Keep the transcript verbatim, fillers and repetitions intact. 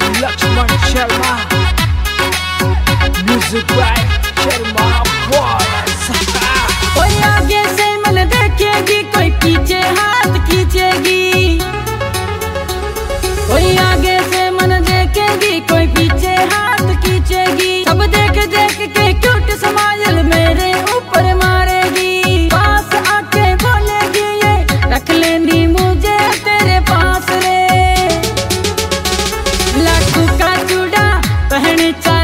Lakshman Sharma, music by Sharma boys. कोई आगे से मन देखेगी, कोई पीछे हाथ खींचेगी। कोई आगे से मन देखेगी, कोई पीछे हाथ खींचेगी। सब देख देख के क्यूट स्माइल मेरे ऊपर मारेगी। पास आके बोलेगी ये रख लेनी मुझे तेरे पास रे। लाखों का चूड़ा पहने चा